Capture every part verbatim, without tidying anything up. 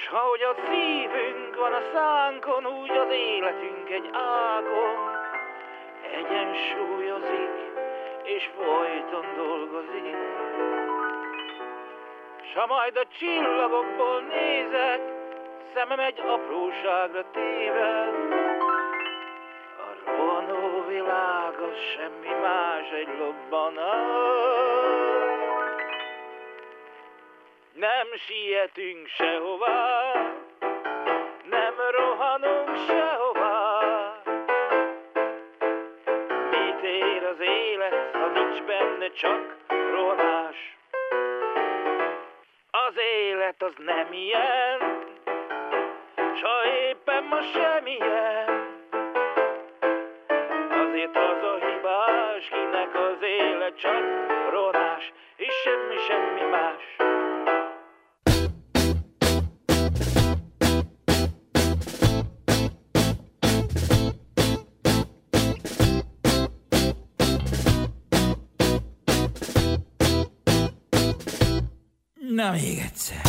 ahogy a szívünk van a szánkon, úgy az életünk egy ágon egyensúlyozik, és folyton dolgozik. S ha majd a csillagokból nézek, szemem egy apróságra téved, a rohanó világ az semmi más, egy lobbanás. Nem sietünk sehová, nem rohanunk sehová. Mit ér az élet, ha nincs benne csak rohanás? Az élet az nem ilyen, s ha éppen ma semmilyen. Azért az a hibás, kinek az élet csak rohanás, és semmi, semmi más. Na még egyszer.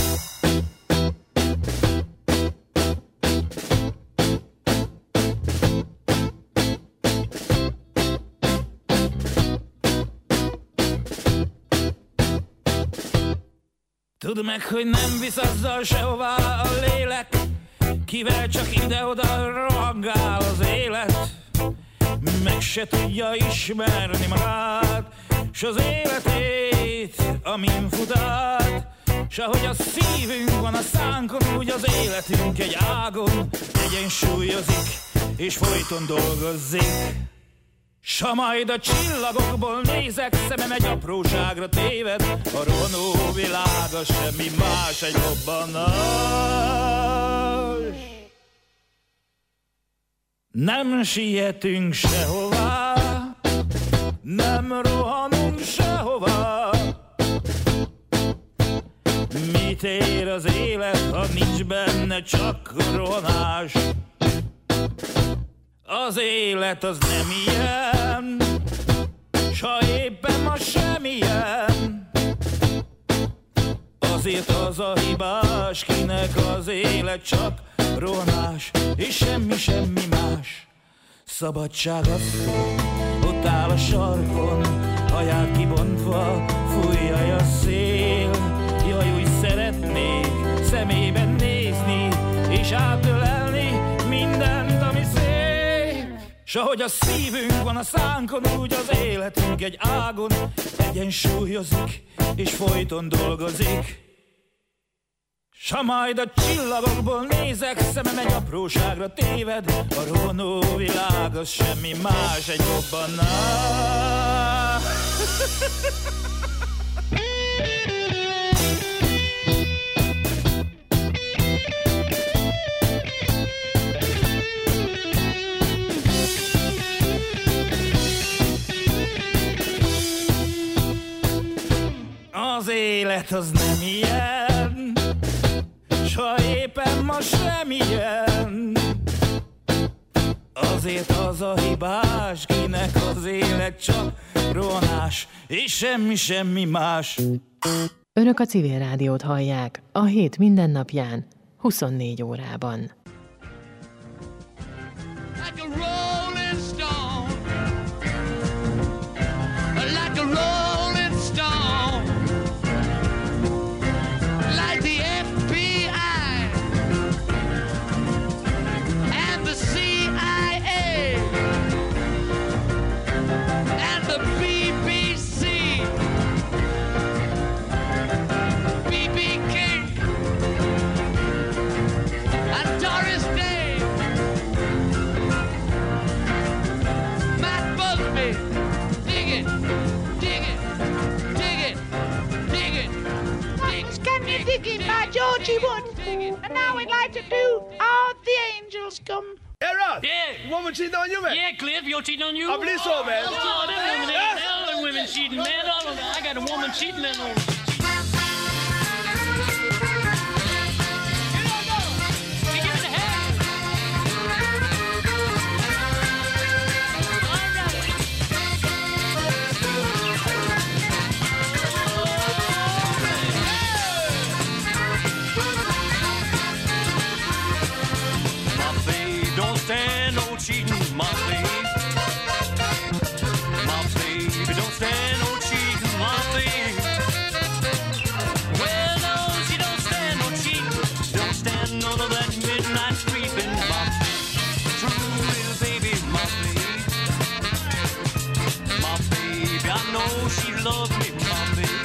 Tudd meg, hogy nem visz azzal sehová a lélek, kivel csak ide-oda rohangál az élet. Meg se tudja ismerni magát, s az életét, amin fut át. S ahogy a szívünk van a szánkon, úgy az életünk egy ágon egyensúlyozik, és folyton dolgozik. S ha majd a csillagokból nézek, szemem egy apróságra téved, a rohanó világ az semmi más, egy robbanás. Nem sietünk sehová, nem rohanunk sehová. Mit ér az élet, ha nincs benne csak rohanás? Az élet az nem ilyen, s ha éppen ma semmilyen. Azért az a hibás, kinek az élet csak rohanás, és semmi, semmi más. Szabadság az, ott áll a sarkon, haját kibontva, fújja a szél. Jaj, úgy szeretnék szemében nézni, és átölelni mindent, ami szép. S ahogy a szívünk van a szánkon, úgy az életünk egy ágon egyensúlyozik, és folyton dolgozik. S ha majd a csillagokból nézek, szemem egy apróságra téved, a rohanó világ az semmi más, egy robbanás. Az élet az nem ilyen, s ha éppen ma semmilyen. Azért az a hibás, kinek az élet csak rohanás, és semmi, semmi más. Önök a Civil Rádiót hallják a hét mindennapján, huszonnégy órában. Like a rolling stone, like a rolling stone, like the F B I and the C I A and the B B C, B B King and Doris Day, Matt Busby. Dig it, dig it, dig it, dig it, dig it. Can you dig it by Georgie Wood? And now we'd like to do All the Angels Come. Hey, Ross. Yeah. Woman cheating on you, man? Yeah, Cliff, you're cheating on you? I believe so, man. Oh, them women ain't hell, them women cheating, man. I got a woman cheating on me. know she loves me, my baby.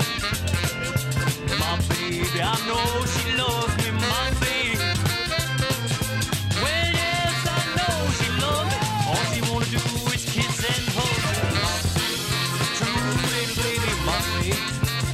My baby, I know she loves me, my baby. Well, yes, I know she loves me. All she wanna do is kiss and hug me, my baby. True little baby, my baby.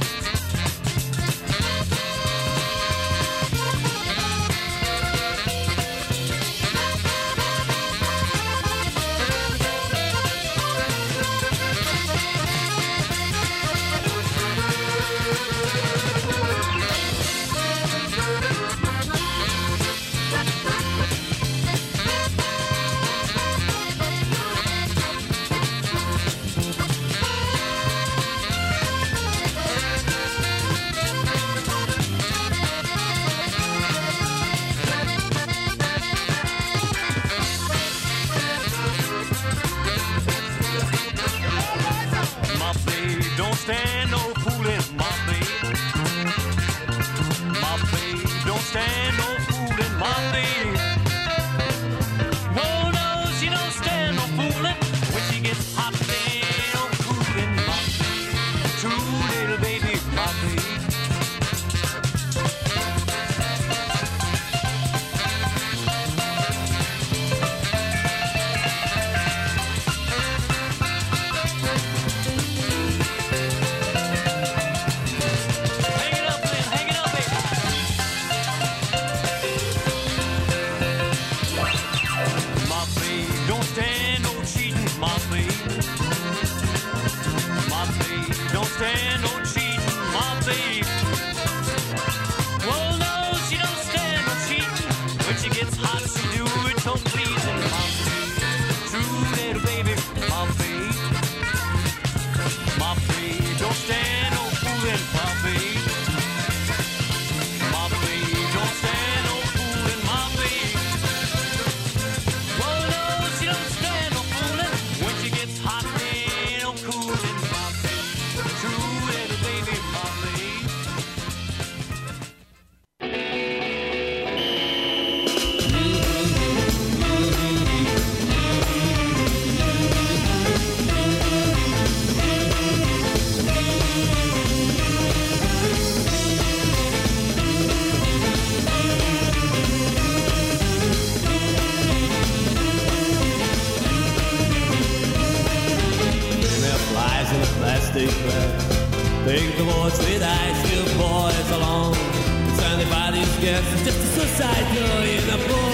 Take the boys with ice cube boys along. It's anybody's guess, it's just a suicide girl in a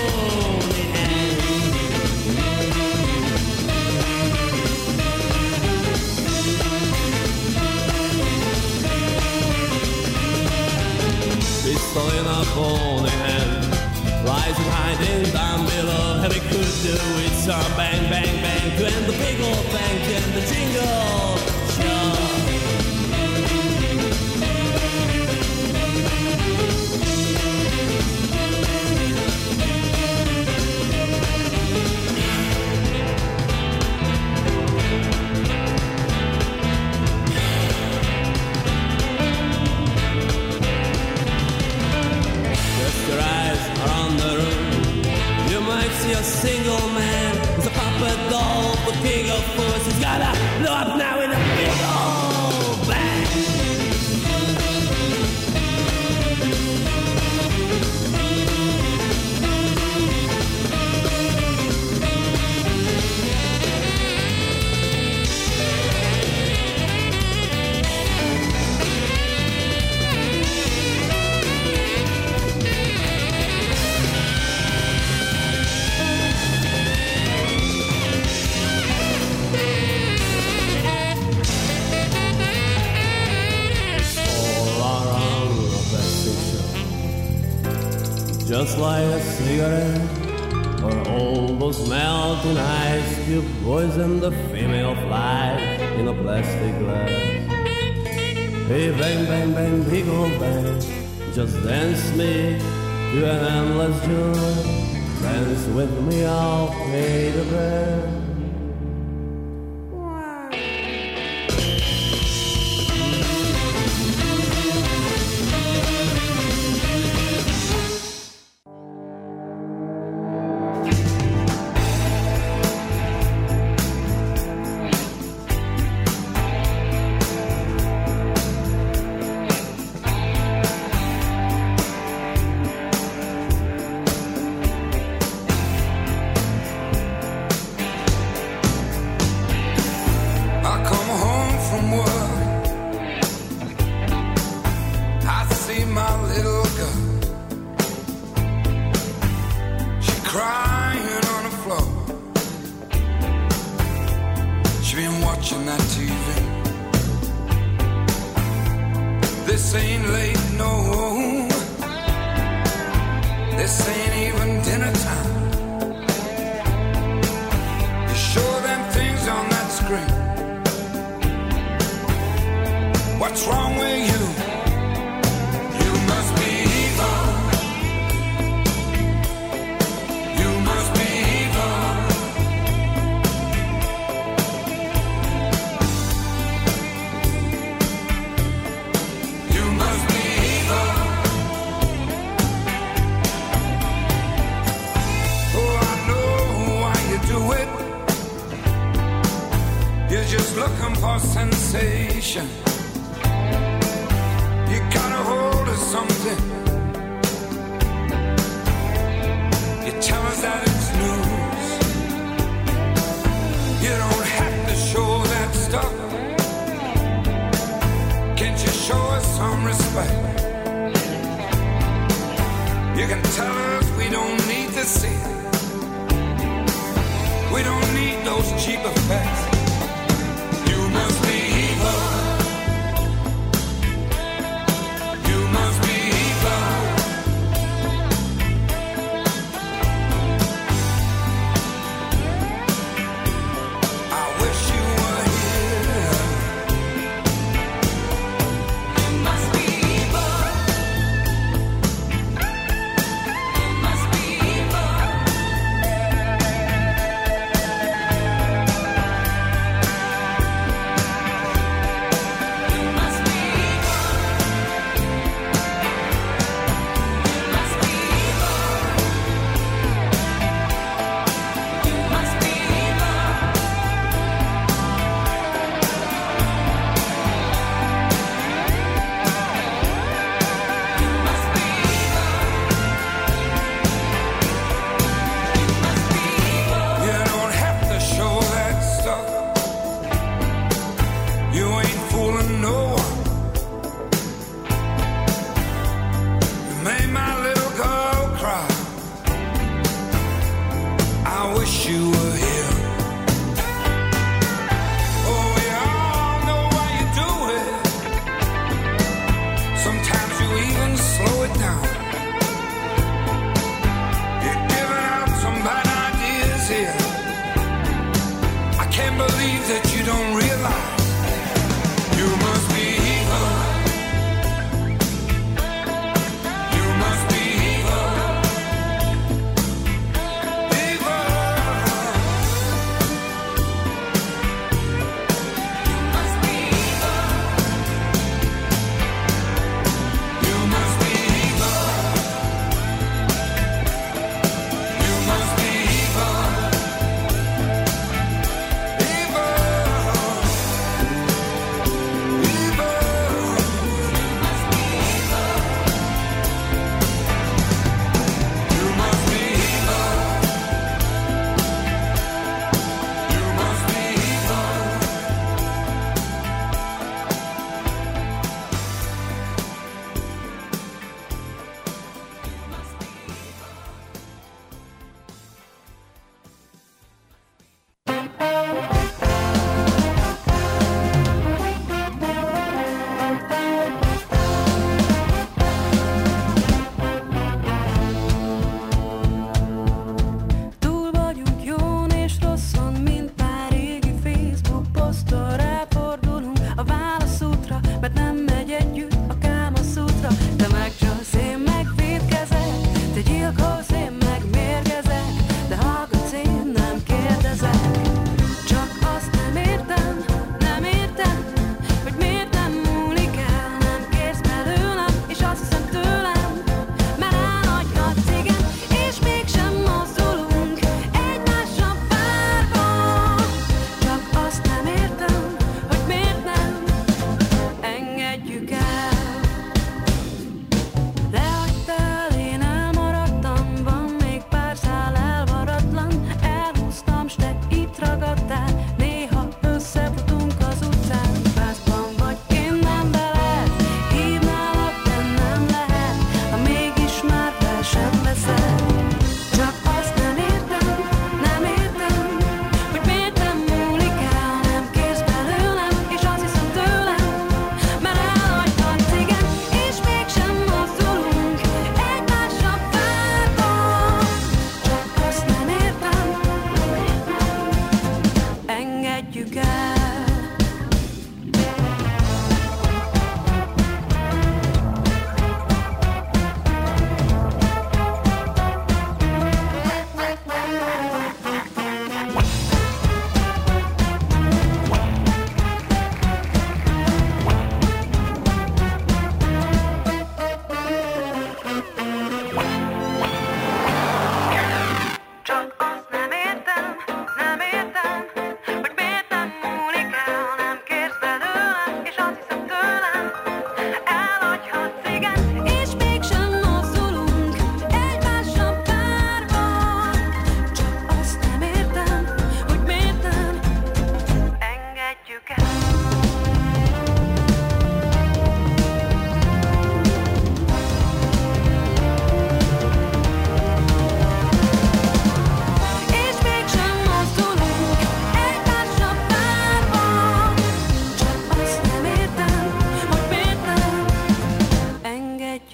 bony hand. Pistol in a bony hand, lies and hiding down below. Heavy could do with some bang, bang, bang to end the big old bank and the jingle show. A single man is a puppet doll, the king of force. He's gotta blow up now in a big old bang. Just like a cigarette, or all those melting ice cube boys and the female flies in a plastic glass. Hey, bang, bang, bang, big old bang, just dance me to an endless joy. Dance with me, I'll pay the rent. ain't late, no. This ain't even dinner time. You show them things on that screen. What's wrong with you? You must be evil. You must be evil. You must be evil. Oh, I know why you do it. You're just looking for sensation. You got a hold of something. You tell us that it's news. You don't have to show that stuff. Can't you show us some respect? You can tell us we don't need to see it. We don't need those cheap effects. You must be evil. You must be evil. I wish you were here. You must be evil. You must be evil.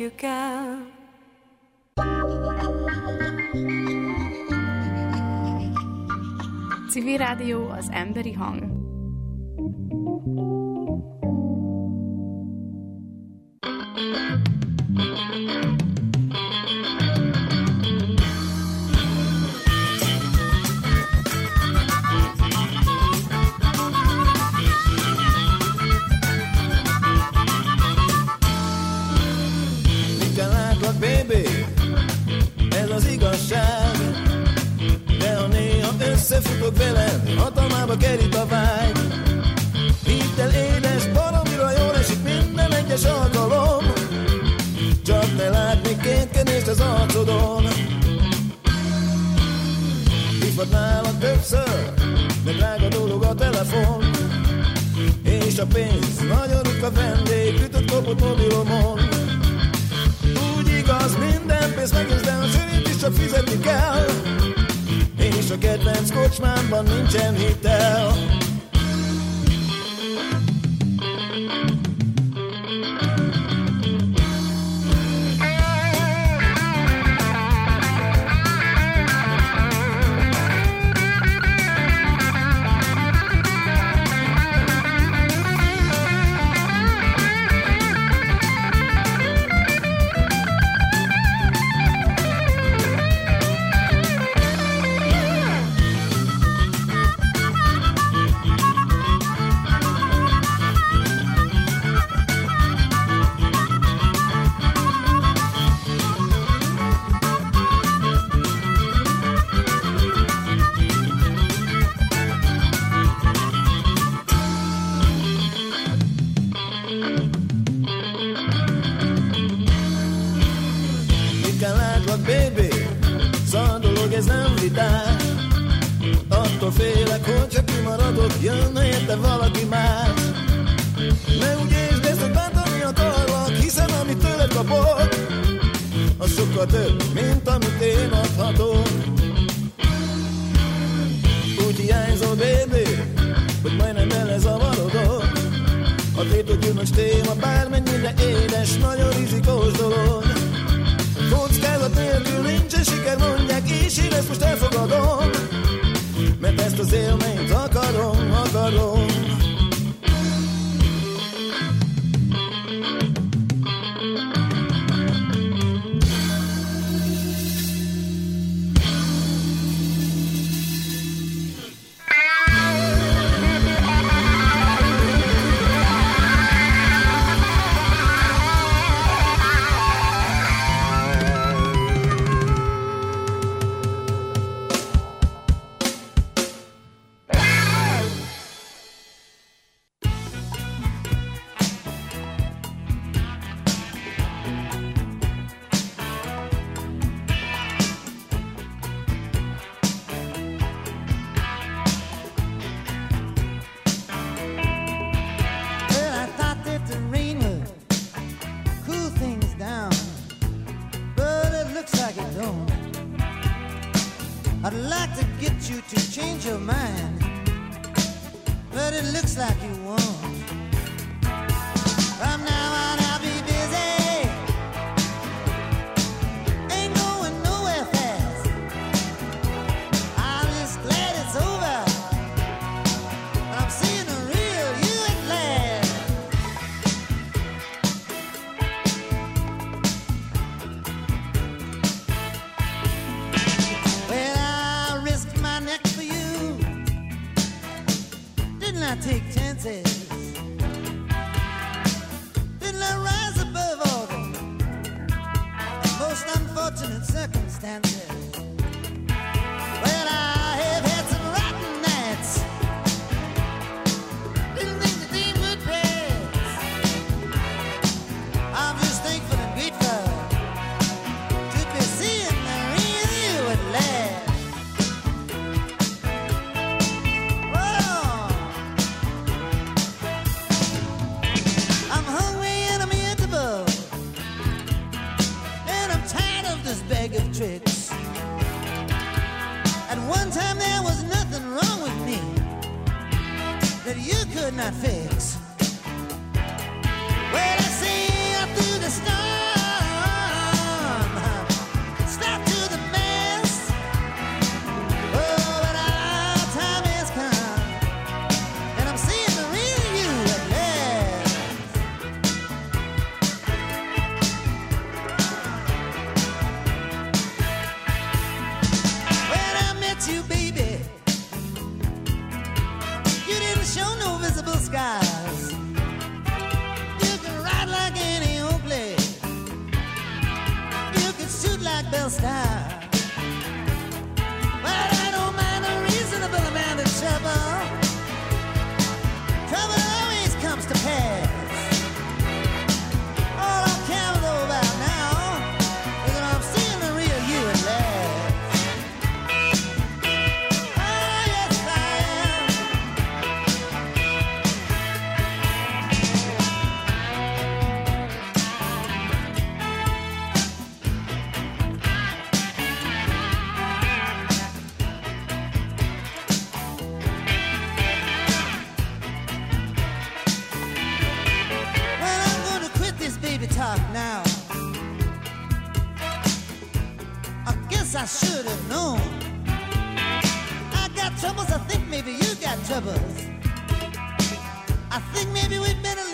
értjük el. Civil Rádió, az emberi hang. Mikor látlak, baby, ez az igazság. De ha néha összefutok veled, hatalmába kerít a vágy. Hidd el, édes, baromira jól esik minden egyes alkalom. Csak ne látni kétkedést az arcodon. Hívhatnálak többször, de drága dolog a telefon. És a pénz nagyon ritka vendég, ütött kopott mobilomon. Úgy igaz, minden pénz megősz, de a sörét is csak fizetni kell. És a kedvenc kocsmámban nincsen hitel. Attól félek, hogy csak kimaradok, jönne érte valaki más. Ne úgy értsd ezt, hogy bántani akarlak, hiszen amit tőled kapok, az sokkal több, mint amit én adhatok. Úgy hiányzol, baby, hogy majdnem belezavarodok. A tétodgyűnös téma bármennyire édes, nagyon rizikós dolog. Kockázat nélkül nincsen siker, mondják, és én ezt most elfogadom. Mert ezt az élményt akarom, akarom. I'd like to get you to change your mind, but it looks like you won't. From now on I'll be busy, ain't going nowhere fast. I'm just glad it's over, I'm seeing the real you at last. Well, I risked my neck for you, didn't I take chances? Didn't I rise above all the most unfortunate circumstances? Well, I have had some rotten nights, didn't think the team would press. I'm just thankful and grateful to be seeing the real you at last. Whoa. I'm hungry and I'm irritable, and I'm tired of this bag of tricks. At one time there was nothing wrong with me that you could not fix. Well, I see you through the storm, real style. Well, I don't mind a reasonable amount of trouble. Trouble always comes to pass. All I'm counting about now is that I'm seeing the real you at last. Oh, yes, I am. Well, I'm gonna quit this baby talk now. I guess I should have known. I got troubles, I think maybe you got troubles. I think maybe we've been a